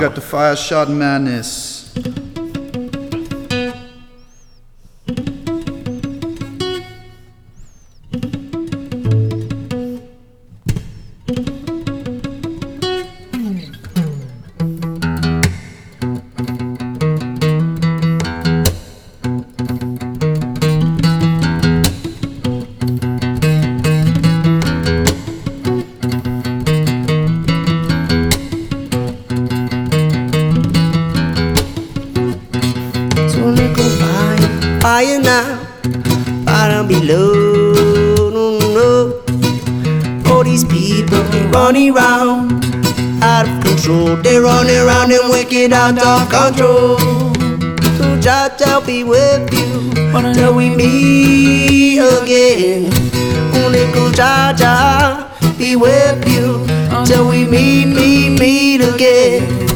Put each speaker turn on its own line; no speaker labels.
Got the Fire Shot Madness.
Fire now, bottom below, no, no. All these people, they running round, out of control. They running around and wicked out of control. So Jah shall be with you till we meet again. Only go Jah be with you till we meet again.